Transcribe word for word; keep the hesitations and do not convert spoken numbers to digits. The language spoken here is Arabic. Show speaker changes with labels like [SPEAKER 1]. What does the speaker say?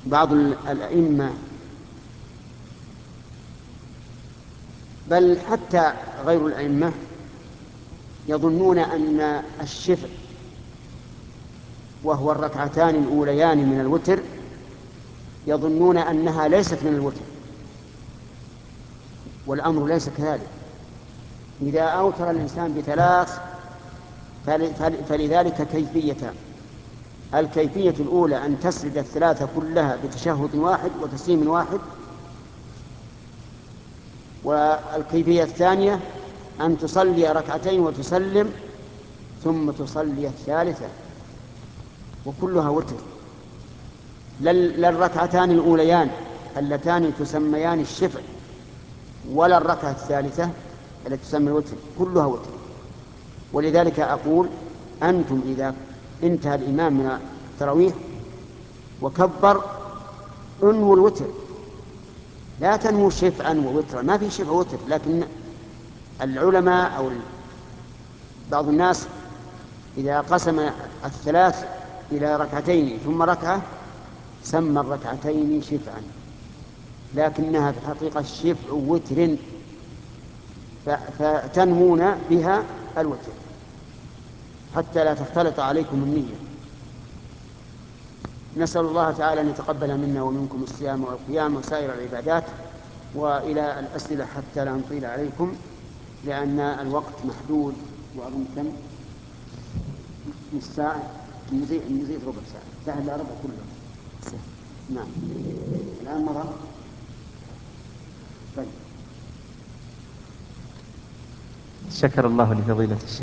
[SPEAKER 1] بعض الأئمة بل حتى غير الأئمة يظنون أن الشفع وهو الركعتان الأوليان من الوتر يظنون أنها ليست من الوتر، والأمر ليس كذلك. إذا أوتر الإنسان بثلاث فلذلك كيفيتان: الكيفية الأولى أن تسرد الثلاثة كلها بتشهد واحد وتسليم واحد، والكيفية الثانية أن تصلي ركعتين وتسلم ثم تصلي الثالثة، وكلها وتر. لا الركعتان الأوليان اللتان تسميان الشفع ولا الركعة الثالثة التي تسمى الوتر، كلها وتر. ولذلك أقول أنتم إذا انتهى الإمام من التراويح وكبر انووا الوتر، لا تنووا شفعا ووترا، ما في شفع وتر. لكن العلماء أو بعض الناس إذا قسم الثلاث إلى ركعتين ثم ركعة سمى الركعتين شفعا، لكنها في الحقيقة شفع وتر، فتنوون بها الوتر حتى لا تختلط عليكم النية. نسأل الله تعالى أن يتقبل منا ومنكم الصيام والقيام وسائر العبادات. وإلى الأسئلة حتى لا نطيل عليكم لأن الوقت محدود، وأظن كم نص ساعة، نزيد نزيد ربع ساعة، ساعة إلا ربع كله. نعم الآن مضى. طيب
[SPEAKER 2] شكر الله لفضيلة الشيخ.